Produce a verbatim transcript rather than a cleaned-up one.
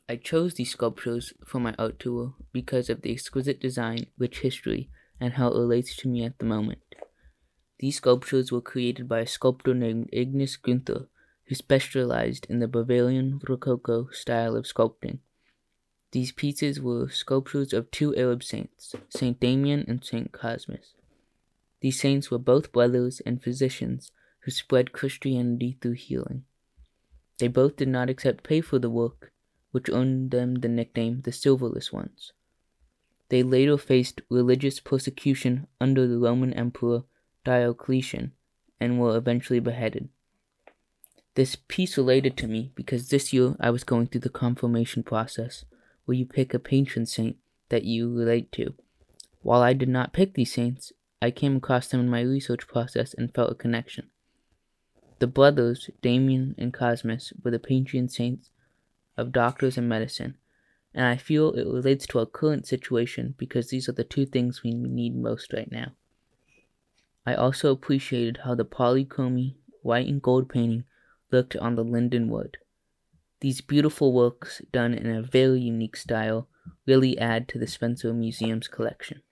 I chose these sculptures for my art tour because of the exquisite design, rich history, and how it relates to me at the moment. These sculptures were created by a sculptor named Ignace Günther, who specialized in the Bavarian Rococo style of sculpting. These pieces were sculptures of two Arab saints, Saint Damien and Saint Cosmas. These saints were both brothers and physicians who spread Christianity through healing. They both did not accept pay for the work, which earned them the nickname the Silverless Ones. They later faced religious persecution under the Roman Emperor Diocletian and were eventually beheaded. This piece related to me because this year I was going through the confirmation process, where you pick a patron saint that you relate to. While I did not pick these saints, I came across them in my research process and felt a connection. The brothers, Damien and Cosmas, were the patron saints of doctors and medicine, and I feel it relates to our current situation because these are the two things we need most right now. I also appreciated how the polychromy white and gold painting looked on the linden wood. These beautiful works, done in a very unique style, really add to the Spencer Museum's collection.